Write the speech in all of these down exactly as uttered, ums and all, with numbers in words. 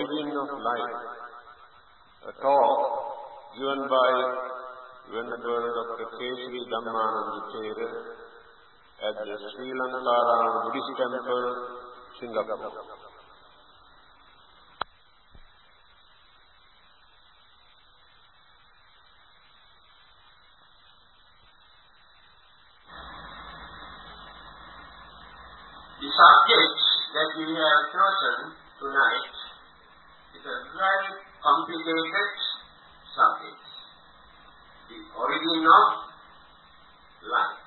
Origin of Life, a talk given by Venerable Doctor Keshri Dhammanand Thera at the Sri Lankaram Buddhist Temple, Singapore. The subject that we have chosen tonight is a very complicated subject, the origin of life.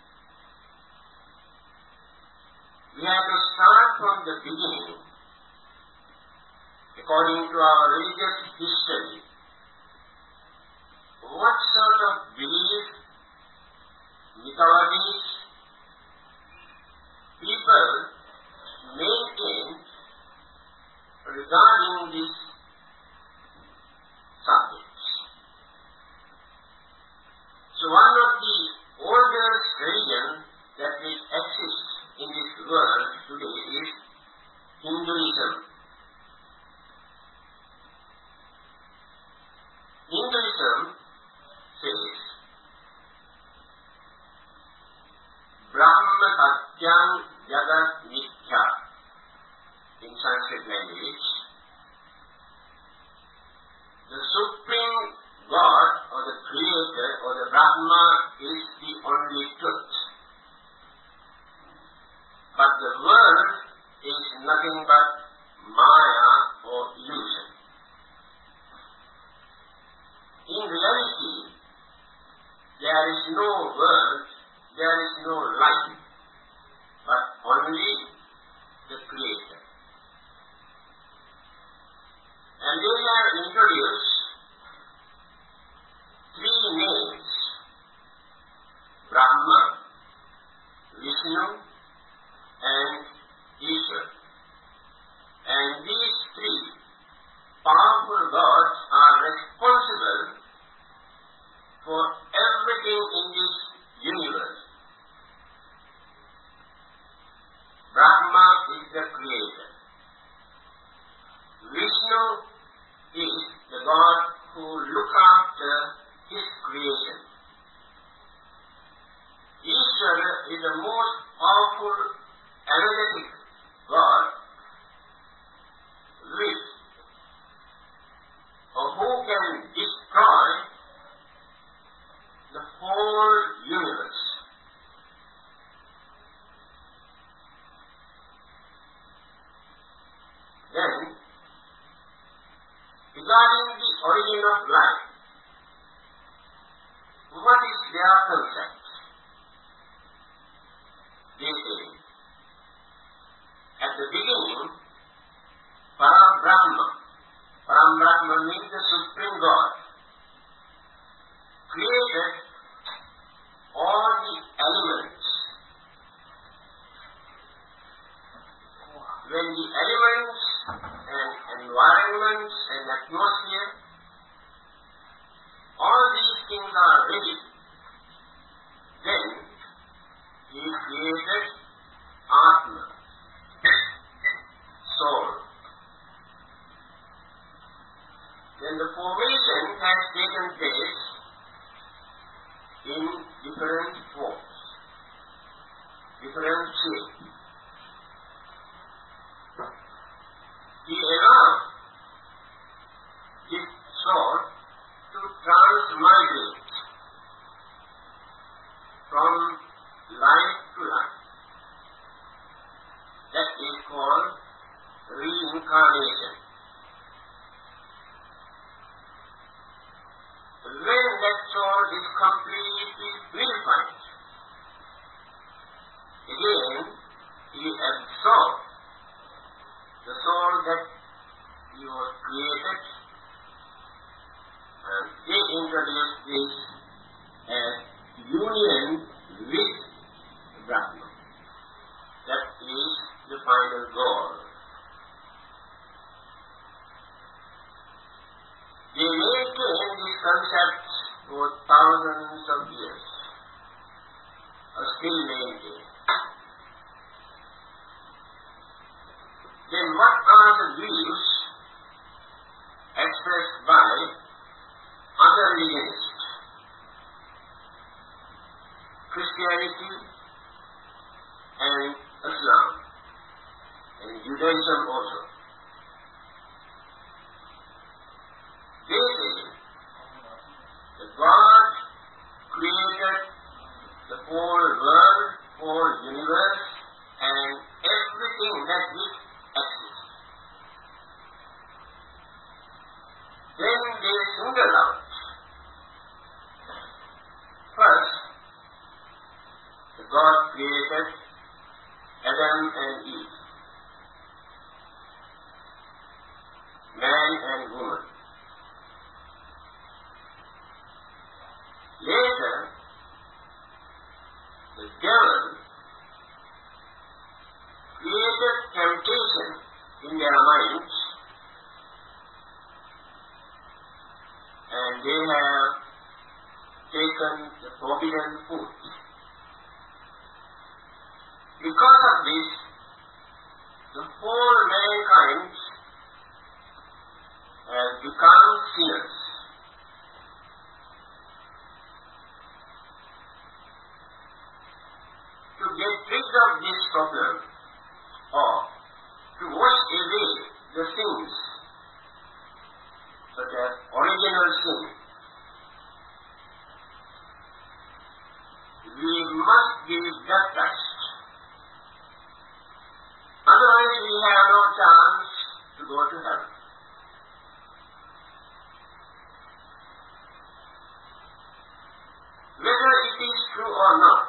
We have to start from the beginning. According to our religious history, what sort of belief, mythologies, people maintain regarding this subject. So one of the oldest religions that will exist in this world today is Hinduism. Hinduism says Brahma Satyam Jagat Mithya in Sanskrit language. The Supreme God or the Creator or the Brahma is the only truth. But the world is nothing but Maya or illusion. In reality, there is no world, there is no life, but only the Creator. And they have introduced three names: Brahma, Vishnu, and Ishvara. And these three powerful gods are responsible for everything in this universe. Brahma is the creator. Vishnu is the God who looks after his creation. Ishvara is the most powerful energetic God with or who can destroy the whole universe. Then, regarding the origin of life, what is their concept? They say, at the beginning, Parabrahma, Parabrahma means the Supreme God, created all the elements. When the elements and environments and atmosphere, all these things are ready, then he created Atma, soul. Then the formation has taken place in different forms, different shapes. He allowed this soul to transmigrate from life to life. That is called reincarnation. When that soul is completely purified, again he absorbs the soul that he was created, and they introduce this as union with Brahma. That is the final goal. They maintain this concept for thousands of years, or still maintain. Then what are the views Judaism also. They say that God created the whole world, whole universe, and everything that is exists. Then they single out. First, God created Adam and Eve, man and woman. Later, the devil created temptation in their minds, and they have taken the forbidden food. Because of this, the whole mankind has become sinners. To get rid of this problem, or to wash away the sins, such as original sin, we must be baptized. Otherwise we have no chance to go to heaven. Whether it is true or not,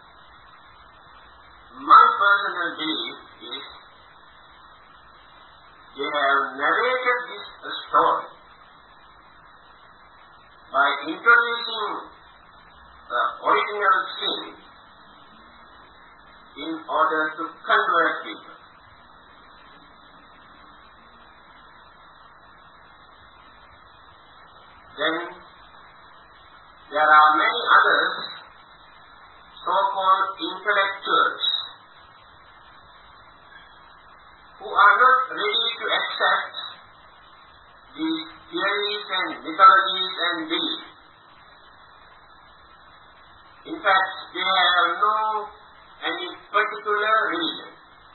my personal belief is they have narrated this story by introducing the original sin in order to convert people. Then there are many others, so-called intellectuals, who are not ready to accept these theories and mythologies and beliefs. In fact, they have no any particular religion.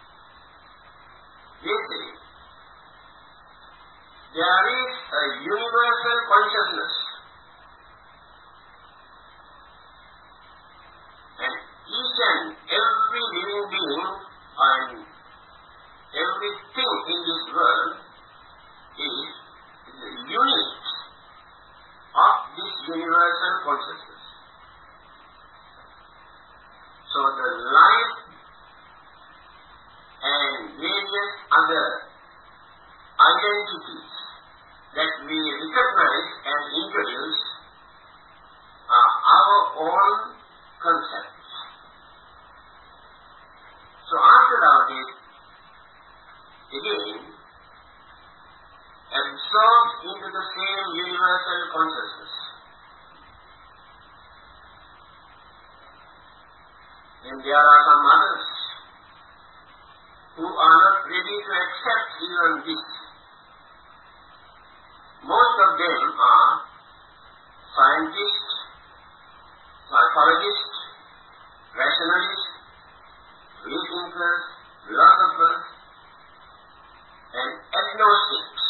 They say there is a universal consciousness, and each and every living being and everything in this world is the unit of this universal consciousness. So the life and various other identities that we recognize and introduce are our own concepts. So after all this, again, absorbed into the same universal consciousness. And there are some others who are not ready to accept even this. Most of them are scientists, psychologists, rationalists, free thinkers, philosophers, and agnostics.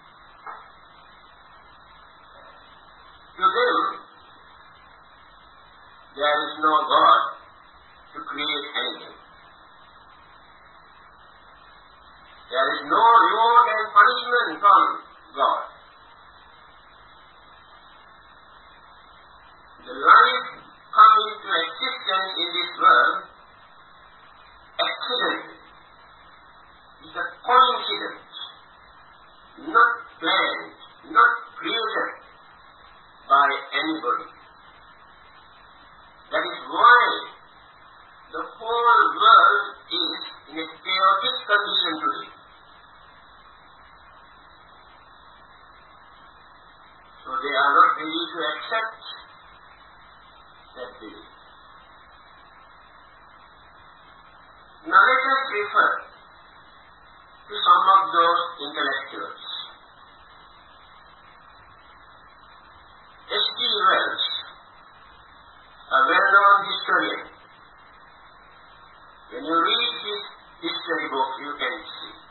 To them, there is no God to create anything. There is no reward and punishment from God. The life coming into existence in this world accidentally. It's a coincidence, not planned, not created by anybody. That is why the whole world is in a chaotic condition today. So they are not ready to accept that belief. Now let us refer to some of those intellectuals. H G Wells, a well-known historian. When you read his history book, you can see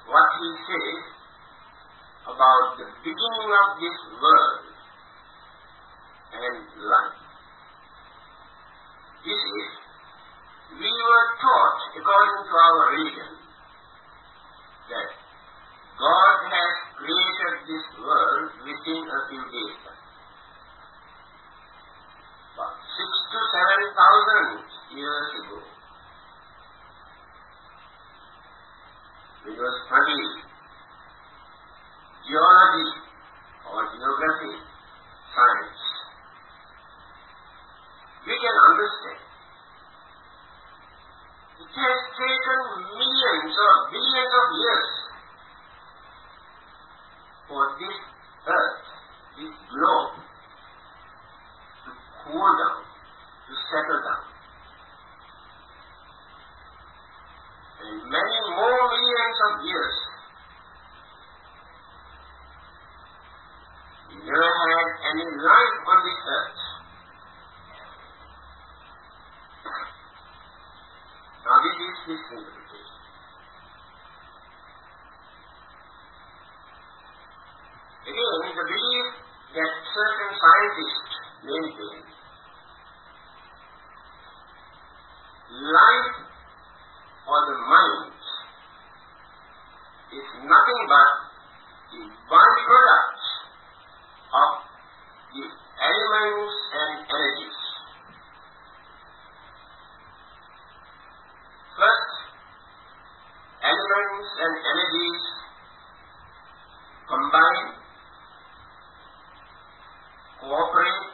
what he says about the beginning of this world and life. This is, we were taught, according to our religion, that God has created this world within a few days. About six to seven thousand years ago, we were studying geology or geography, science. We can understand. It has taken millions or billions of years for this earth, this globe, to cool down, to settle down. And many more millions of years, we never had any life on this earth. Now this is his interpretation. Again, the belief that certain scientists maintain, life or the mind is nothing but the byproduct of the elements and energies. First, elements and energies combine, cooperate,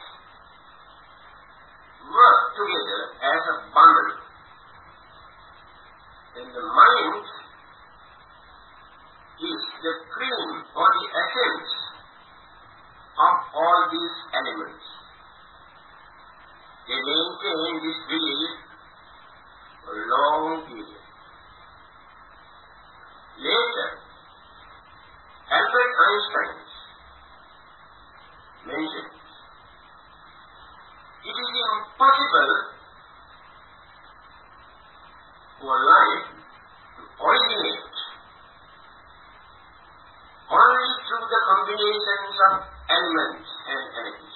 work together as a bundle. Then the mind is the cream or the essence of all these elements. They maintain this belief for a long period. Later, Albert Einstein mentioned, it is impossible for life to originate only through the combinations of elements and energies.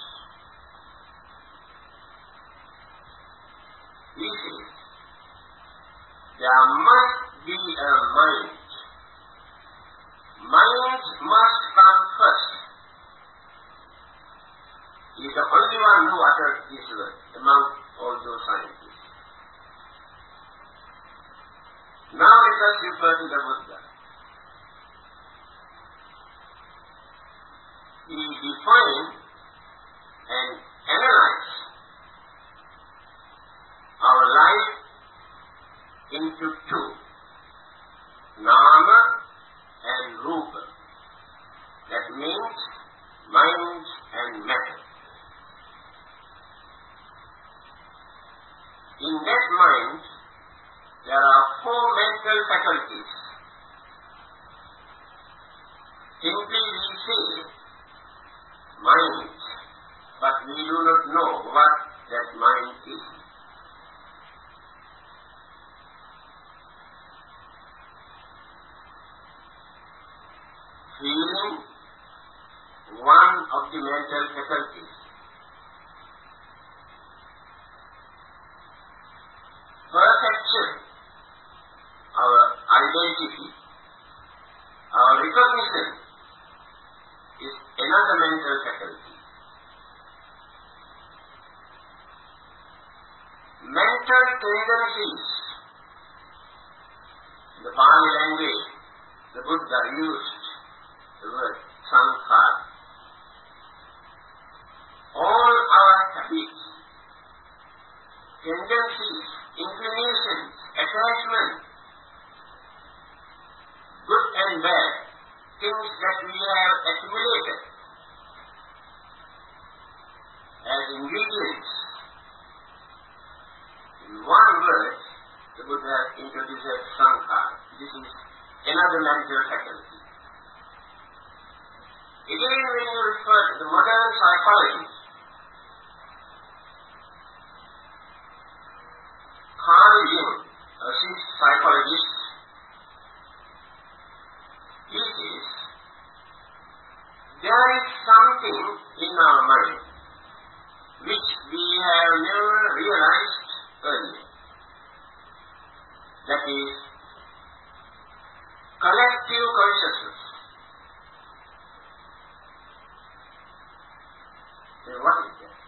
We say, there must be a mind. Mind must come first. He is the only one who uttered this word among all those scientists. Now let us refer to the Buddha. He defined and analyzed our life into two, Nama and Rupa. That means mind and matter. In that mind, there are four mental faculties. Simply we say mind, but we do not know what that mind is. Feeling, one of the mental faculties. Perception, our identity, our recognition is another mental faculty. Mental tendencies, in the Pali language, the Buddha used the word sankhara. All our habits, tendencies, inclinations, attachment, good and bad, things that we have accumulated as ingredients. In one word, the Buddha introduces sankhara. This is another mental faculty. Again, when you refer to the modern psychology, Carl Jung, a Swiss psychologist, that is collective consciousness. Then what is that?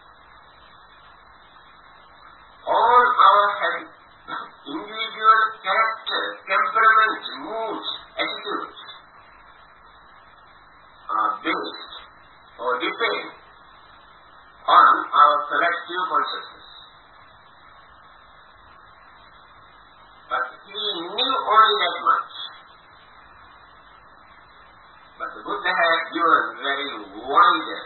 All our habits, individual character, temperament, moods, attitudes are based or depend on our collective consciousness. But he knew only that much. But the Buddha has given very wider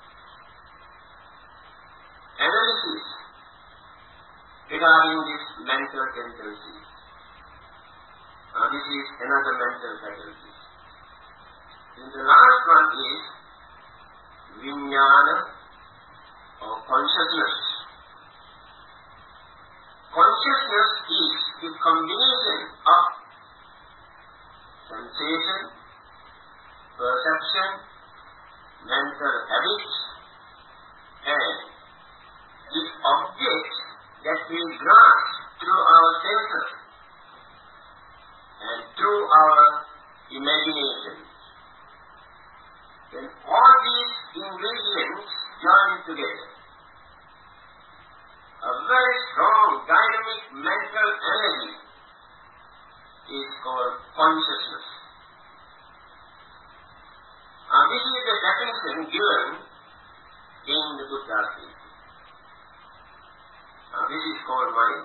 analysis regarding this mental tendency. Now this is another mental faculty. And the last one is vijnana or consciousness. Consciousness is the combination of sensation, perception, mental habits, and the objects that we grasp through our senses and through our imagination. When all these ingredients join together, a very strong dynamic mental energy is called consciousness. Now this is the definition given in the Buddha's teaching. Now this is called mind.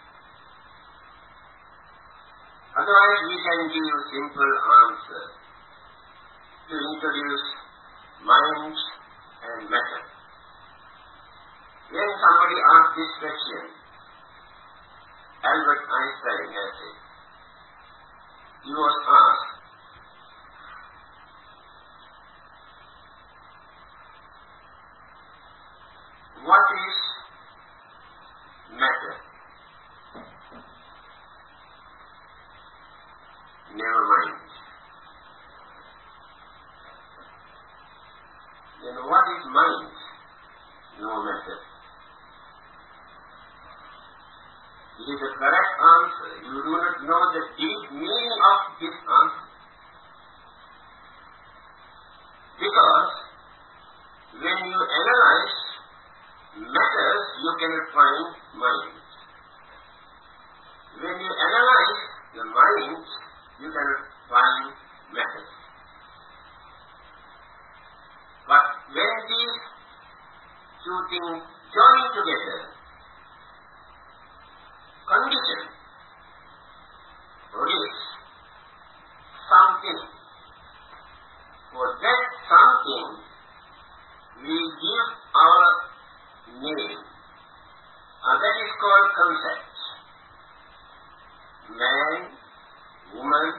Otherwise we can give a simple answer to introduce mind and matter. When somebody asks this question, Albert Einstein has said, he was asked, what is matter? Never mind. Then what is mind? No matter. It is the correct answer. You do not know the deep meaning of this answer. Because when you analyze matters, you cannot find mind. When you analyze the mind, you cannot find matters. But when these two things join together, condition produce something. For that something, we give our name. And that is called concept. Man, woman,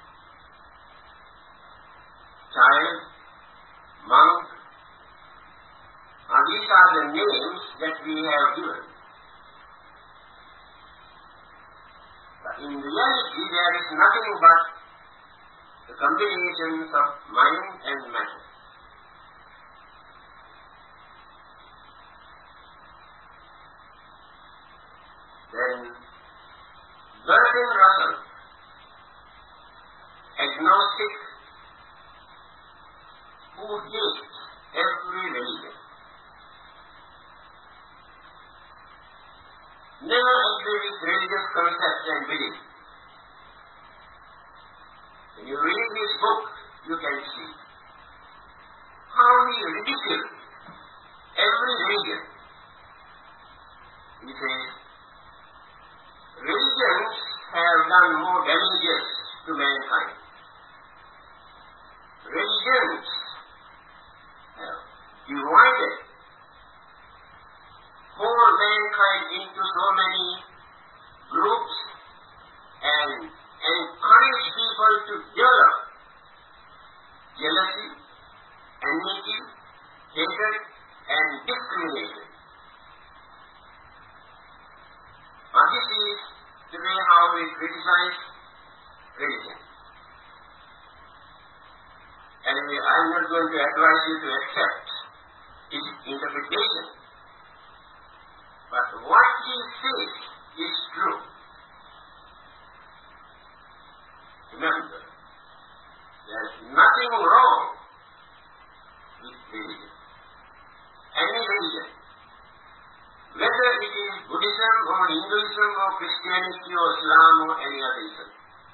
child, monk. And these are the names that we have given. But in reality, there is nothing but the combinations of mind and matter. Then Bertrand Russell, agnostic, who hates every religion, never agree with religious concepts and beliefs. When you read his book, you can see how he ridicules every religion. He says, religions have done more damages to mankind. Religions have divided whole mankind into so many groups and encourage people to develop jealousy, enmity, hatred, and discrimination. Now this is the way how we criticize religion. Anyway, I am not going to advise you to accept his interpretation. But what he says is true. Remember, there is nothing wrong with religion. Any religion, whether it is Buddhism or Hinduism or Christianity or Islam or any other Islam.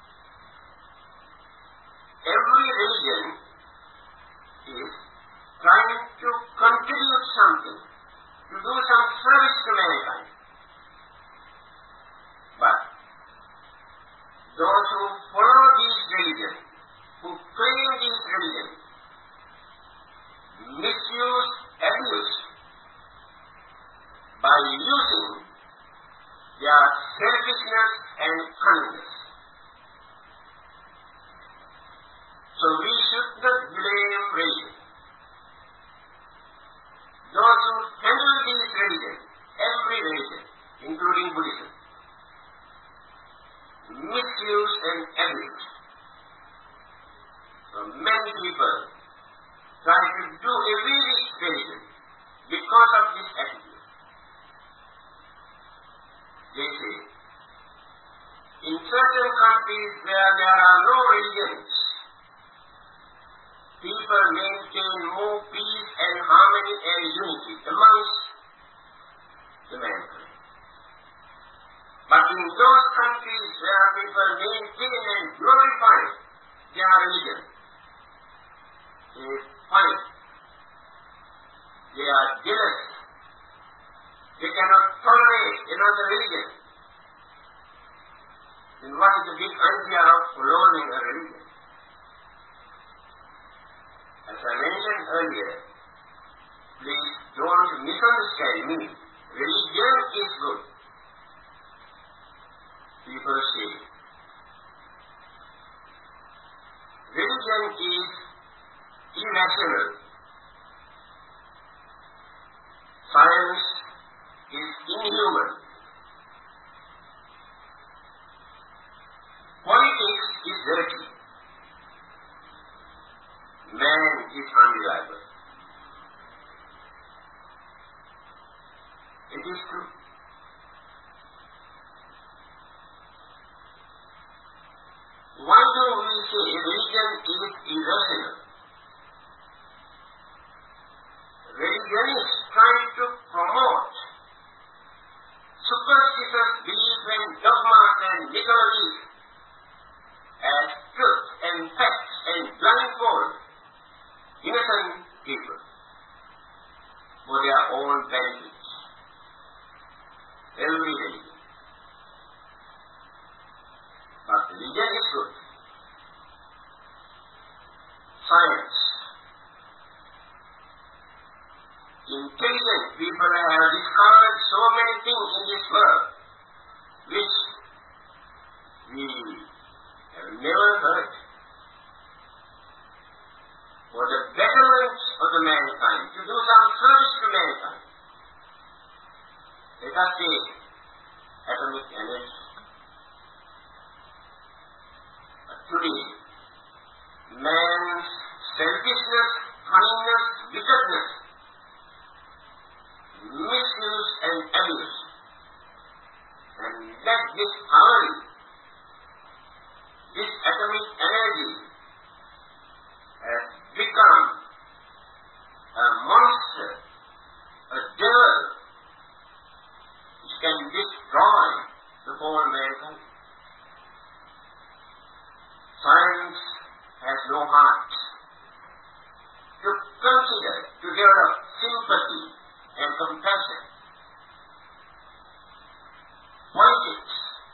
Every religion is trying to contribute something, to do some service to mankind. But those who follow these religions, who claim these religions, misuse, abuse, by using their selfishness and cunningness. So we should not blame religion. Those who handle these religions, every religion, including Buddhism, misuse and abuse. So many people try to do a really religion because of this attitude. They say, in certain countries where there are no religions, people maintain more peace and harmony and unity amongst the mankind. But in those countries where people maintain and glorify their religion, they fight. They are jealous. They cannot tolerate another religion. Then what is the big idea of following a religion? As I mentioned earlier, please don't misunderstand me. Religion is good. People say, religion is irrational. Science is inhuman. Politics is dirty. Man is unreliable. It is true. Why do we say religion is irrational? Religion is trying to promote superstitious belief and dogmas and mythologies as truth and facts and blindfold innocent people for their own benefits. Every religion. But religion is good. Science. Intelligent people have discovered so many things in this world which we have never heard. For the betterment of the mankind, to do some service to mankind. Let us take atomic energy. But today, man's selfishness, cunningness, wickedness, misuse and abuse, and that this power, this atomic energy, has become a monster, a devil, which can destroy the whole mankind. Science has no heart to consider, to develop sympathy and compassion. Politics.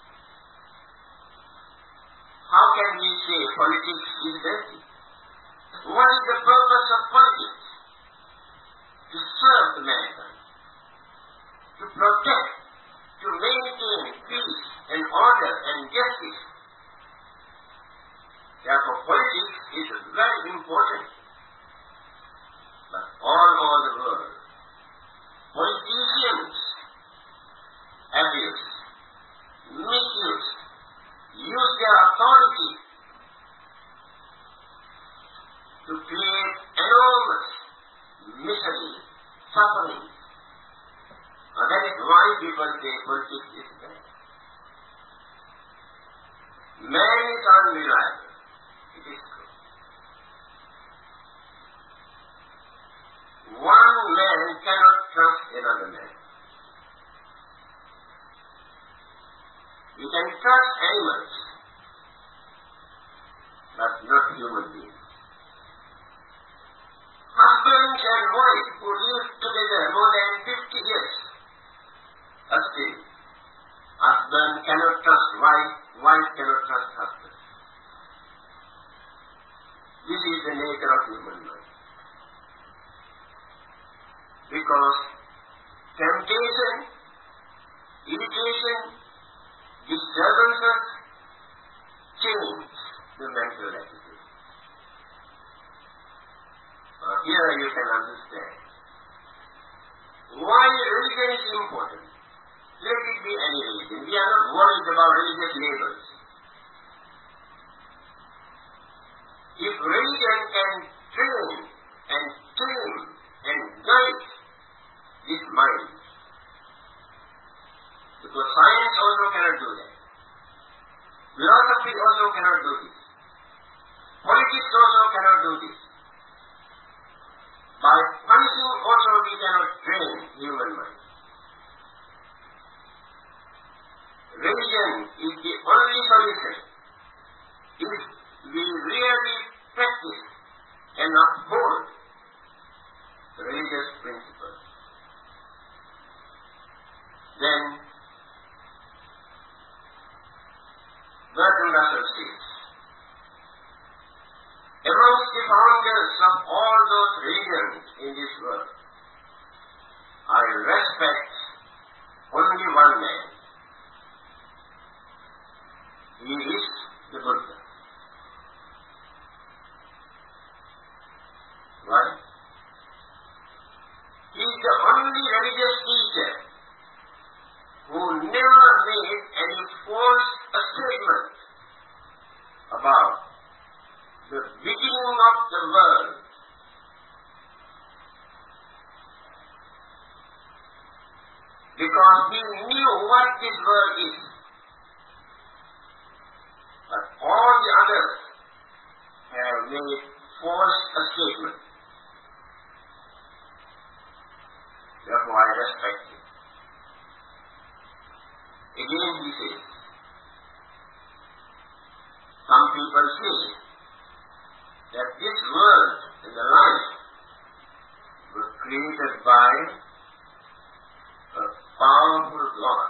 How can we say politics is dirty? What is the purpose of politics? To serve the mankind, to protect, to maintain peace and order and justice. Therefore, politics is very important. But all over the world, politicians abuse, misuse, use their authority to create enormous misery, suffering. And that is why people say politics is bad. Man is unreliable. It is true. One man cannot trust another man. You can trust animals, but not human beings. Husbands and wives who live together more than fifty years, but still, husband cannot trust wife, wife cannot trust husband. This is the nature of human mind. Because temptation, irritation, disturbances change the mental attitude. Uh, here you can understand why religion is important. Let it be any religion. We are not worried about religious labels. If religion can train and tame and guide this mind, because science also cannot do that. Philosophy also cannot do this. Politics also cannot do this. By punishing also we cannot train human mind. Religion is the only solution if we really practice and uphold religious principles. Then Bertrand Russell says, amongst the founders of all those religions in this world, I respect only one man. He is the Buddha. Why? He is the only religious teacher who never made any false statement about the beginning of the world. Because he knew what this world is. But all the others have made false statements. Therefore I respect him. Again he says, some people say that this world and the life were created by a powerful God.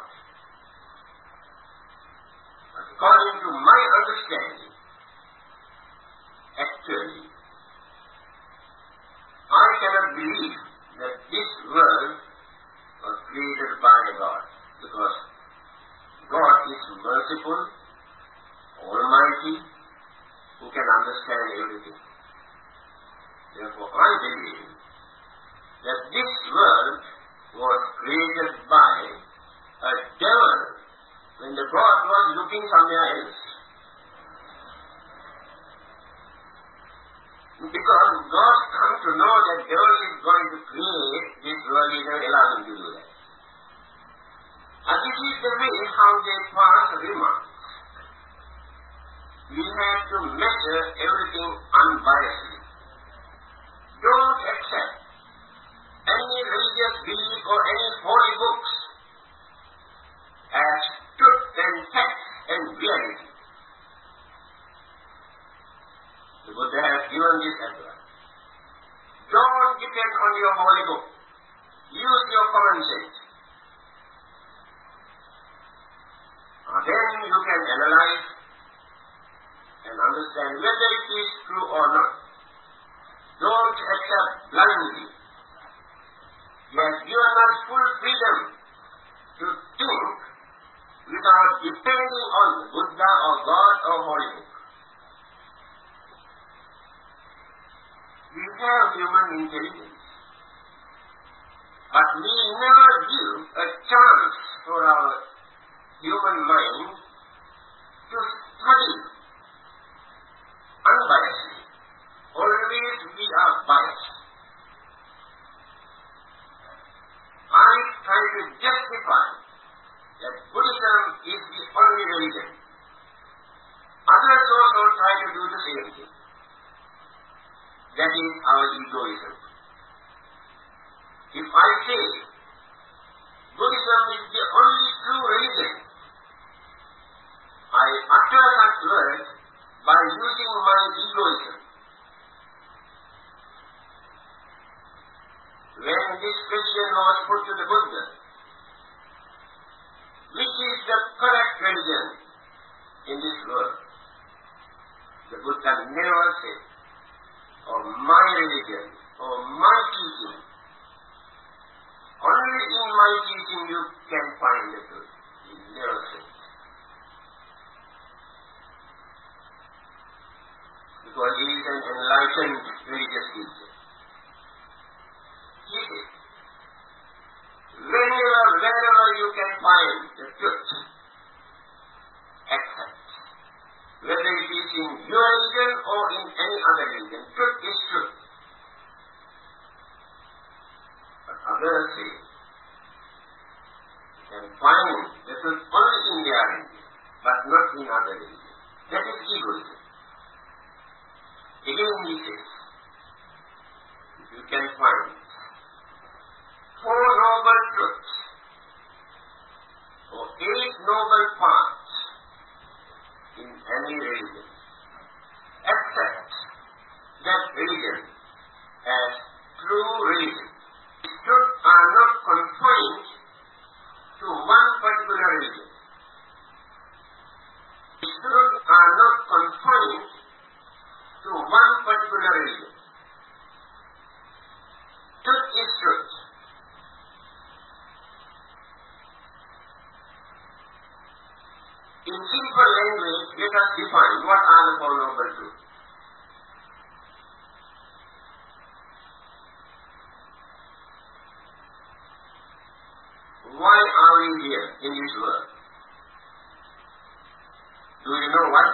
According to my understanding, actually, I cannot believe that this world was created by God, because God is merciful, almighty, who can understand everything. Therefore, I believe that this world was created by a devil when the God was looking somewhere else. Because God comes to know that devil is going to create this world, he never allow him to do that. And this is the way how they pass remarks. We have to measure everything unbiasedly. Don't accept any religious belief or any holy books as truth and fact and reality. The Buddha has given this advice. Don't depend on your holy book. Use your common sense. Uh, then you can analyze and understand whether it is true or not. Don't accept blindly. He has given us full freedom to think without depending on Buddha or God or Holy Book. We have human intelligence, but we never give a chance for our human mind to study unbiasedly. Always we are biased. I try to justify that Buddhism is the only religion. same thing. That is our egoism. If I say Buddhism is the only true religion, I utter that word by using my egoism. When this question was put to the Buddha, which is the correct religion in this world? The Buddha never said, or my religion, or my teaching. Only in my teaching you can find the truth. He never said. Because he is an enlightened religious teacher. He said, whenever, wherever you can find the truth, accept. Whether it is in your religion or in any other religion, truth is truth. But others say, you can find the truth only in their religion, but not in other religions. That is egoism. Again he says, if you can find four noble truths, or eight noble paths in any religion, accept that religion as true religion. These truths are not confined to one particular religion. These truths are not confined to one particular religion. Truth is truth. In simple language, let us define what are the Four Noble Truths. Why are we here in this world? Do you know why?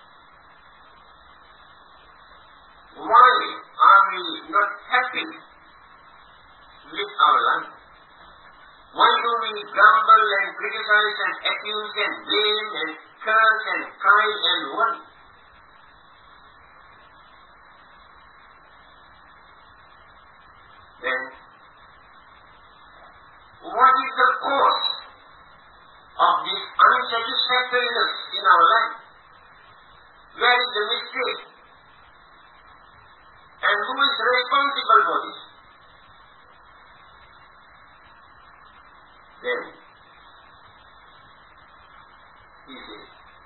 Why are we not happy with our life? Why do we grumble and criticize and accuse and blame and curse and cry and worry? Then, what is the cause of this unsatisfactoriness in our life? Where is the mistake? And who is responsible for this? Then, he says,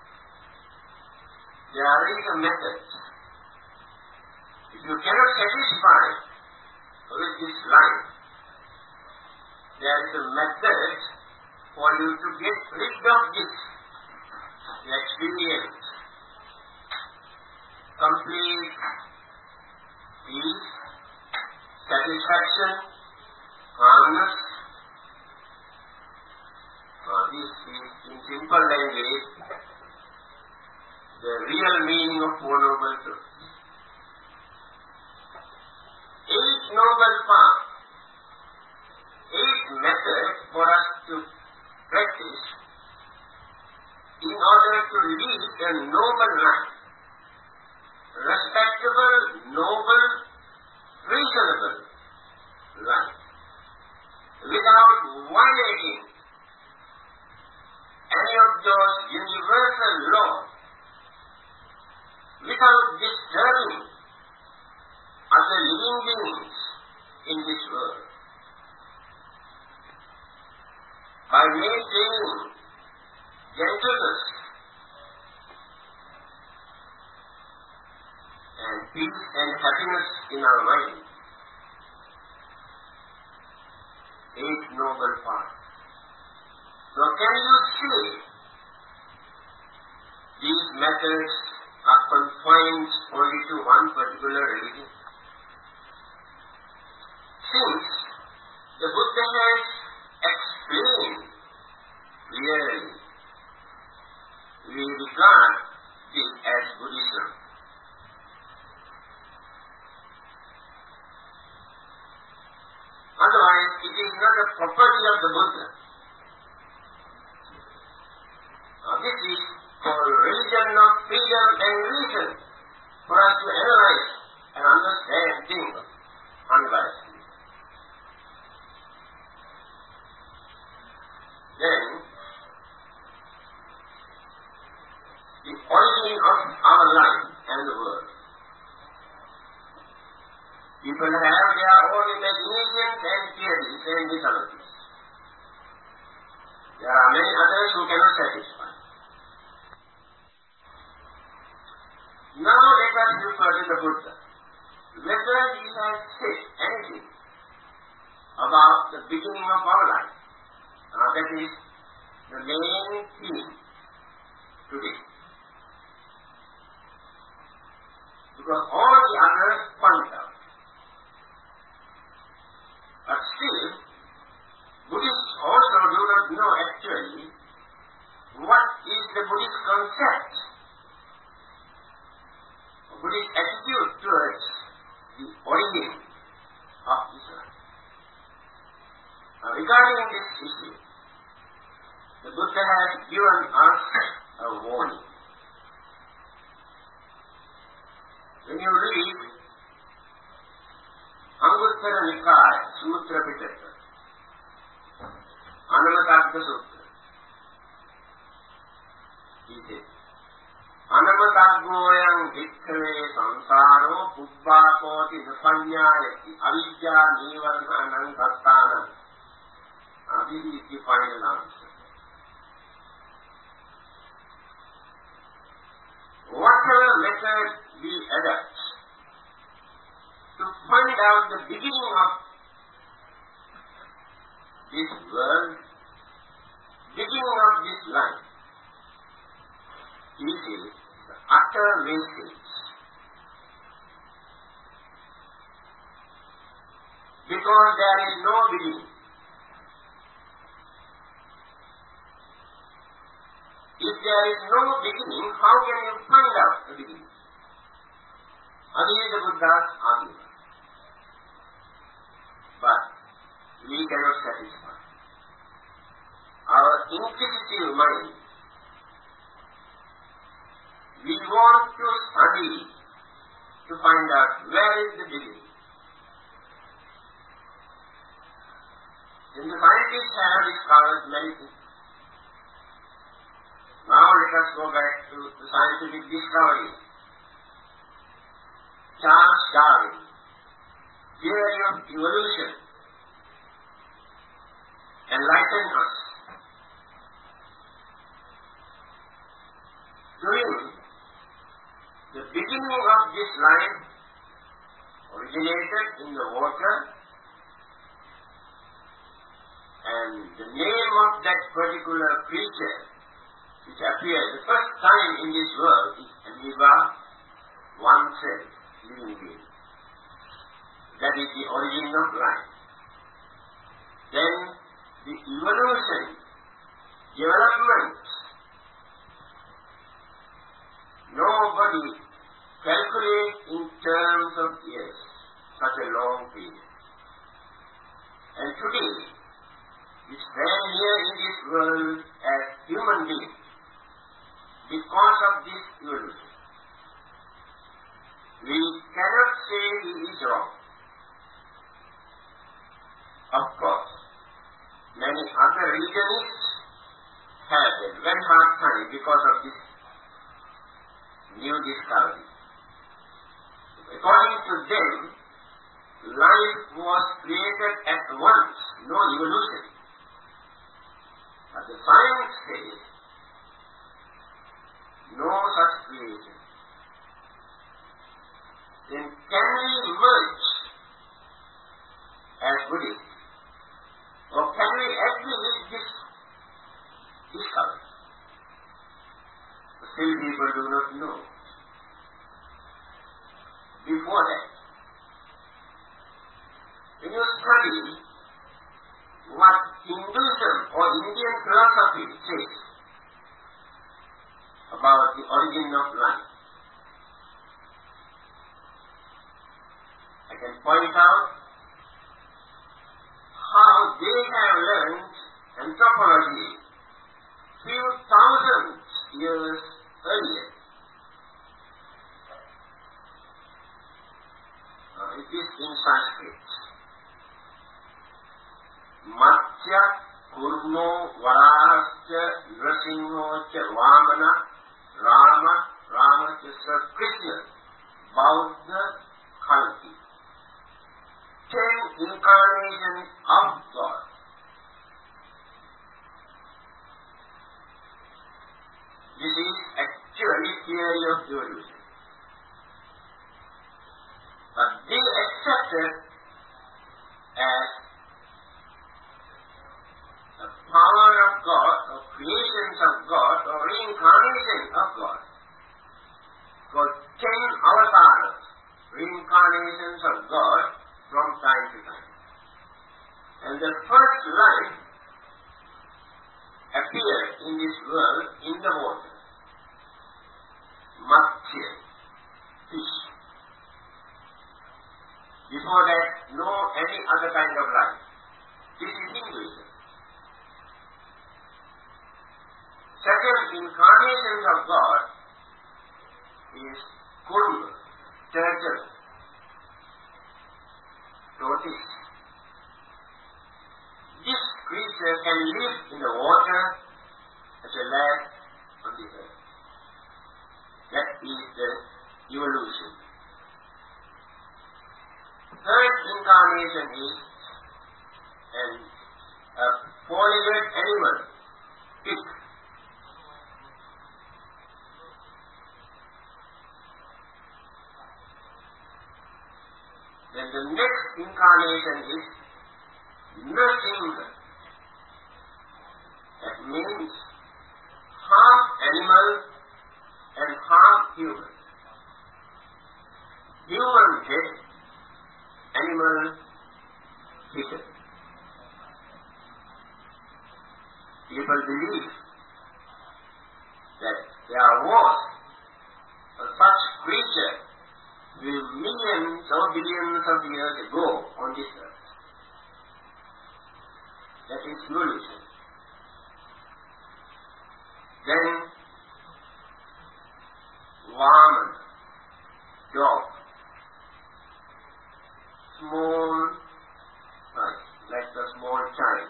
there is a method. If you cannot satisfy with this life, there is a method for you to get rid of this. You experience complete peace, satisfaction, calmness. Uh, this is, in simple language, the real meaning of Four Noble Truths. Eight noble paths, eight methods for us to practice in order to lead a noble life, respectable, noble, reasonable life, without violating any of those universal laws, without disturbing other living beings in this world, by maintaining gentleness and peace and happiness in our mind. Eight noble paths. Now can you see these methods are confined only to one particular religion? Since the Buddha has explained clearly, we regard this as Buddhism. Otherwise, it is not a property of the Buddha. Now, this is called religion of freedom and reason. for us to analyze and understand things unwisely. Then, the origin of our life and the world. People have their own imaginations and theories and mythologies. There are many others who cannot satisfy. Now let us refer to the Buddha. Whether he has said anything about the beginning of our life. Now that is the main theme today. Because all the others point out. But still, Buddhists also do not know actually what is the Buddhist concept, or Buddhist attitude towards the origin of Islam. Now regarding this issue, the Buddha has given us a warning. When you read Anguttara Nikaya Sutra Pitaka, Anamatakka Sutra, he says, Anamatakkoyam bhikkhave samsaro pubbakoti nupanyayati avidya nivarnanam tattanam. Now this is the final answer. Whatever method we adopt to find out the beginning of this world, beginning of this life, this is the utter wastage. Because there is no beginning. If there is no beginning, how can you find out the beginning? That is the Buddha's argument. But we cannot satisfy. Our inquisitive mind, we want to study to find out where is the beginning. Then the scientists have discovered many things. Now let us go back to the scientific discovery. Charles Darwin, theory of evolution, enlightened us. To him, the beginning of this life originated in the water, and the name of that particular creature which appears the first time in this world is amoeba, one cell, living being. That is the origin of life. Then the evolution, development. Nobody calculates in terms of years, such a long period. And today, we stand here in this world as human beings because of this evolution. We cannot say he is wrong. Of course, many other religionists have a very hard time because of this new discovery. According to them, life was created at once, no evolution. But the science says no such creation. Then can we merge as Buddhists? Or can we agree with this discovery? Still people do not know. Before that, when you study what Hinduism or Indian philosophy says about the origin of life, I can point out how they have learned anthropology few thousand years earlier. Narasimha cha Vamana, Rama, Rama cha Sir Krishna, Buddha, Kalki. Ten incarnations of God. This is actually theory of evolution. But they accepted as the power of God, or creations of God, or reincarnation of God. For ten avatars, reincarnations of God from time to time. And the first life appeared in this world in the water. Matsya, fish. Before that, no any other kind of life. This is Hinduism. Second incarnation of God is Kurma, turtle, tortoise. This creature can live in the water as well as on the earth. That is the evolution. Third incarnation is an, a four-legged animal, pig. Then the next incarnation is Narasimha. That means half animal and half human. Human head, animal figure. People believe that there was a such creature millions or billions of years ago on this earth. That is evolution. Then Vaman, dog, small, like a small child.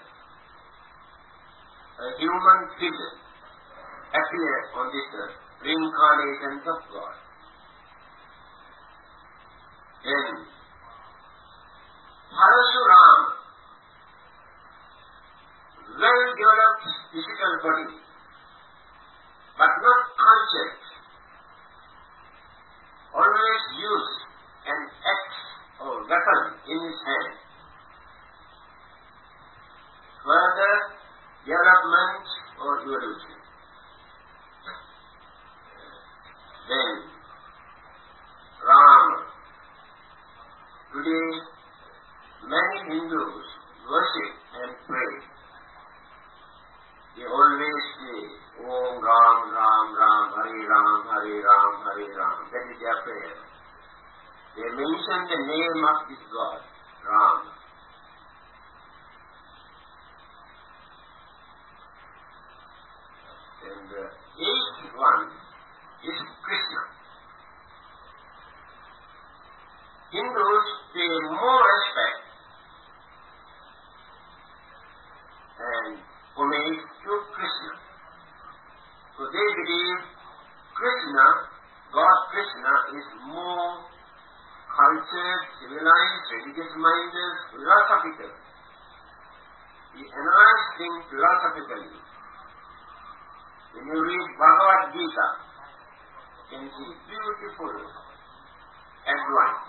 A human figure appeared on this earth, reincarnations of God. Then Parashurama, well-developed physical body, but not conscious, always use an axe or weapon in his hand. Further development or evolution. Then Rama. Today, many Hindus worship and pray. They always say, Om Ram, Ram, Ram, Hare Ram, Hare Ram, Hare Ram. That is their prayer. They mention the name of this God, Ram. And the eighth one is Krishna. Hindus pay more respect and homage to Krishna. So they believe Krishna, God Krishna, is more cultured, civilized, religious-minded, philosophical. He analyzes things philosophically. When you read Bhagavad Gita, you can see beautiful advice.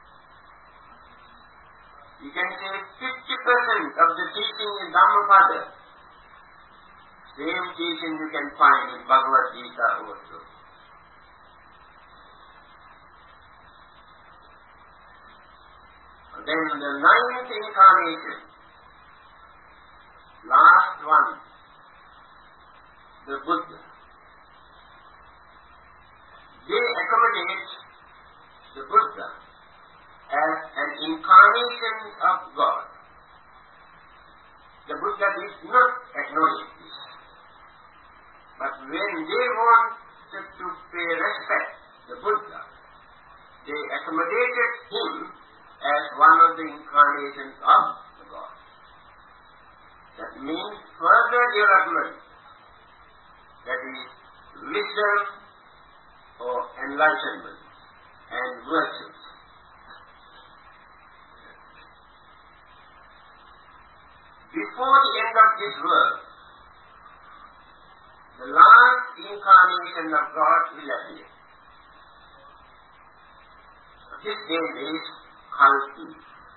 You can say fifty percent of the teaching in Dhammapada. Same teaching you can find in Bhagavad Gita also. Then the ninth incarnation, last one, the Buddha. They accommodate the Buddha as an incarnation of God. The Buddha did not acknowledge this. But when they wanted to pay respect to the Buddha, they accommodated him as one of the incarnations of the God. That means further development wisdom or enlightenment and virtue. Before the end of this world, the last incarnation of God will appear. This name is Kalki.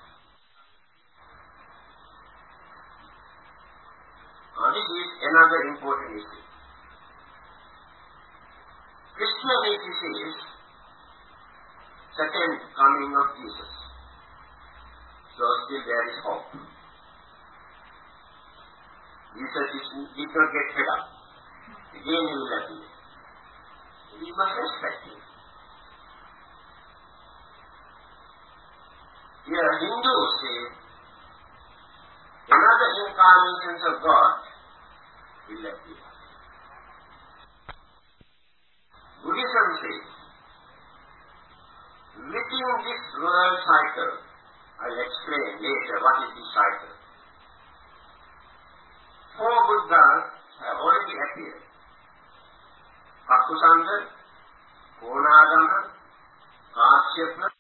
Now this is another important issue. Christianity says second coming of Jesus. So still there is hope. Jesus is, did not get fed up. Again he will appear. We must respect him. Here Hindus say another incarnations of God will appear. Buddhism says within this world cycle, I'll explain later what is this cycle. Four Buddhas have already appeared. Pakusanga, Konagama, Kashyapa